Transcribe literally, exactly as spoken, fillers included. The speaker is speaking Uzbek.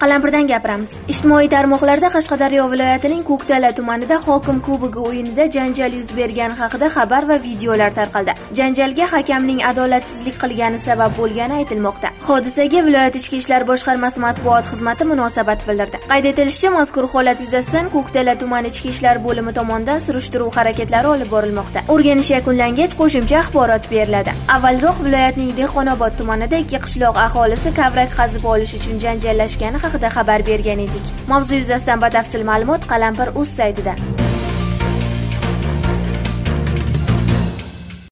Qalampirdan gapiramiz. Ijtimoiy tarmoqlarda Qashqadaryo viloyatining Ko'ktala tumanida hokim kubogi o'yinida janjal yuz bergani haqida xabar va videolar tarqaldi. Janjalga hakamning adolatsizlik qilgani sabab bo'lgani aytilmoqda. Hodisaga viloyat ichki ishlar boshqarmasi matbuot xizmati munosabat bildirdi. Qayd etilishicha, mazkur holat yuzasidan Ko'ktala tuman ichki ishlar bo'limi tomonidan surishtiruv harakatlari olib borilmoqda. O'rganish yakunlangach, qo'shimcha axborot beriladi. Avvalroq viloyatning Dehqonobod tumanida ikki qishloq aholisi kavrak qazib olish uchun janjallashgani haqida xabar bergan edik. Mavzu yuzasidan batafsil ma'lumot Qalampir.uz saytida.